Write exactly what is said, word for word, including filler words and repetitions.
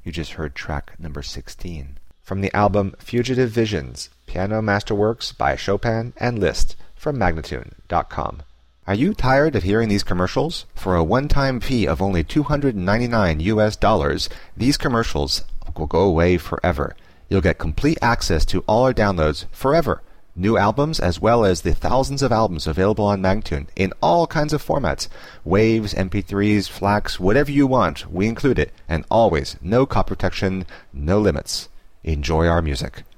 You just heard track number sixteen. From the album Fugitive Visions, Piano Masterworks by Chopin and Liszt from Magnatune dot com. Are you tired of hearing these commercials? For a one-time fee of only two hundred ninety-nine U S dollars, these commercials will go away forever. You'll get complete access to all our downloads forever. New albums as well as the thousands of albums available on Magnatune in all kinds of formats. Waves, M P threes, FLACs, whatever you want, we include it. And always, no copy protection, no limits. Enjoy our music.